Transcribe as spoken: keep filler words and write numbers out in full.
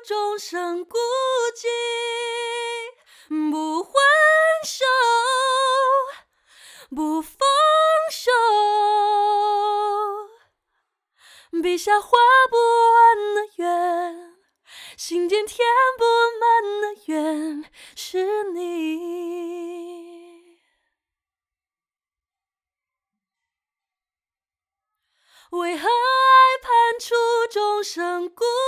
终生孤寂，不还手，不放手，笔下画不完的圆，心间填不满的缘，是你。为何爱判处终生孤